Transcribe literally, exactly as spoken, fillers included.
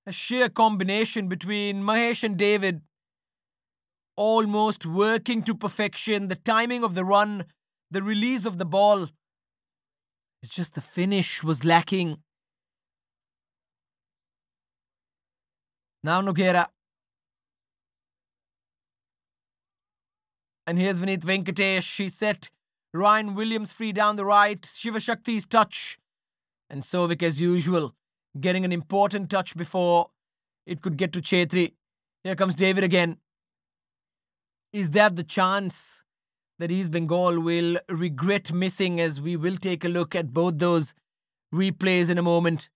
A sheer combination between Mahesh and David, almost working to perfection. The timing of the run, the release of the ball. It's just the finish was lacking. Now Nogueira. And here's Vineet Venkatesh. She set Ryan Williams free down the right. Shiva Shakti's touch. And Souvik, as usual, getting an important touch before it could get to Chhetri. Here comes David again. Is that the chance that East Bengal will regret missing, as we will take a look at both those replays in a moment?